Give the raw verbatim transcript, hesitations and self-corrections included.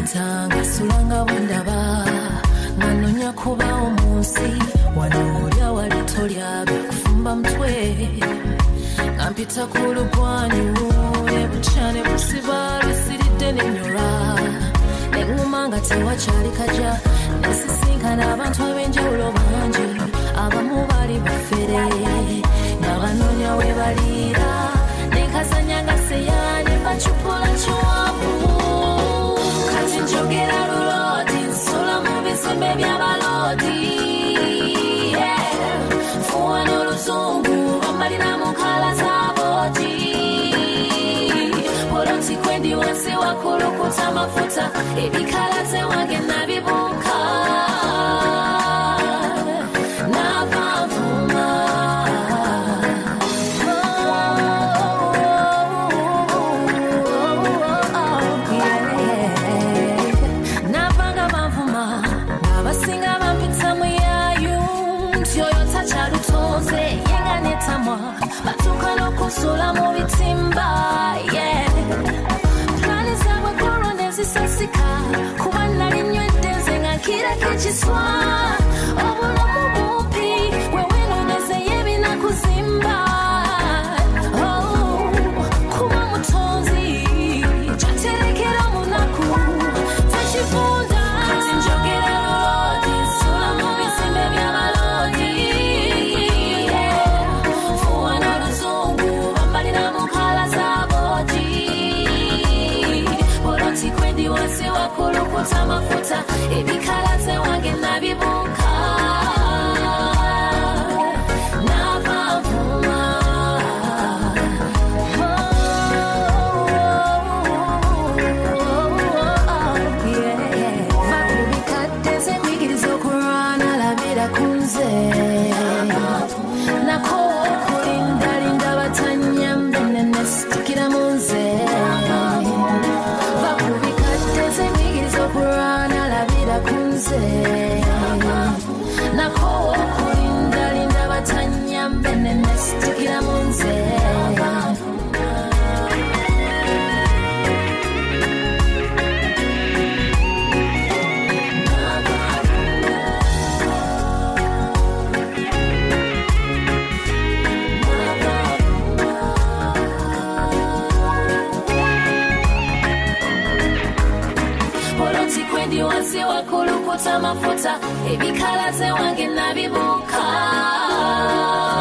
Tanga sulanga wendaba nganonya kuba omunsi wanolya walitolya kufumba mtwe ampita kulugwanyu ebuchane busiba lusiridde nenyora engumanga tewachali kaja nesisinkana abantu abenjawulo bangi abamu bali bafere ngabanonya webalira nenkazanyanga seyani bachupula chiwabu kati njogera lulodi nsula mu bizimbe by'abalodi fuwa n'oluzungu bambalira mu kala z'abodi poloti kwendi wansi wakulukuta mafuta ebikala ze wange nabibuka nabavuma batukana kusula mu bitimba yeah plani zawe korone zisasika kuba nali nywedde nze nga nkirako ekiswa obulamu bumpi wewe noneze y'ebinakuzimba kuba mutonzi kyaterekera omunaku tekivunda kati njogera lulodi nsula mu bizimbe by'abalodi kwendi wansi wakulukuta mafuta ebikala ze wange nabibuka nabavuma vakubikadde zembigiriza okulwana labira kunze nako okulindalinda batanyambe nenestukira munze kurana labira kunze nako okulinda linda batanyambe nenestukira munze kwendi wansi wakulukuta mafuta ebikala ze wange nabibuka